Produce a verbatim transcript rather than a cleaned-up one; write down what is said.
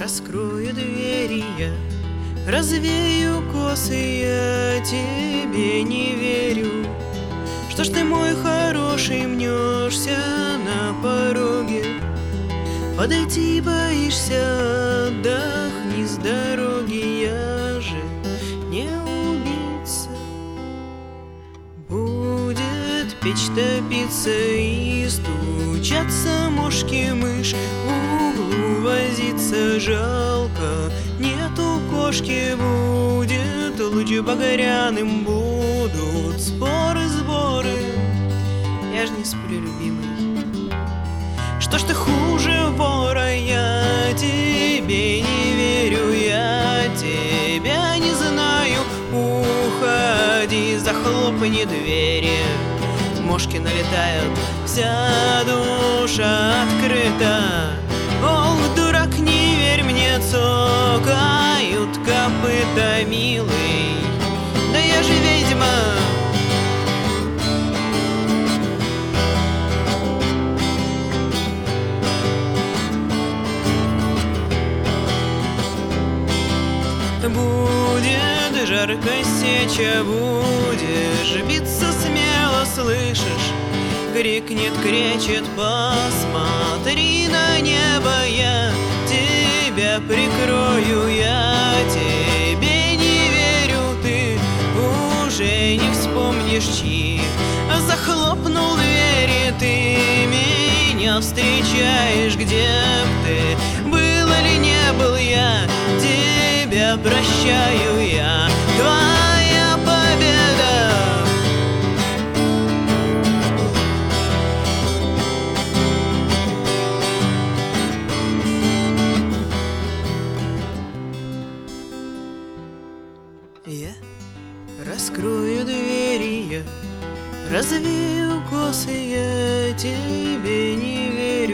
раскрою двери я, развею косы, я тебе не верю. Что ж ты, мой хороший, мнешься на пороге? Подойти боишься, отдохни с дороги, я же не убийца. Будет печь топиться и стучаться мошки-мышь, в углу возиться жалко, нету кошки. Будет луч багряным, будут споры, сборы. Я ж не сплю, любимый. Что ж ты хуже вора, я тебе не верю, я тебя не знаю. Уходи, захлопни двери, мошки налетают, вся душа открыта. Ох, дурак, не верь мне, цокают копыта, милый, да я же ведьма. Будет жарко сеча, будешь биться смело, слышишь? Крикнет, кричит, посмотри на небо, я тебя прикрою, я тебе не верю, ты уже не вспомнишь, чьи. Захлопнул двери, ты меня встречаешь, где б ты был или не был, я тебя прощаю, я твоя победа. Я раскрою двери, я развею косы, я тебе не верю.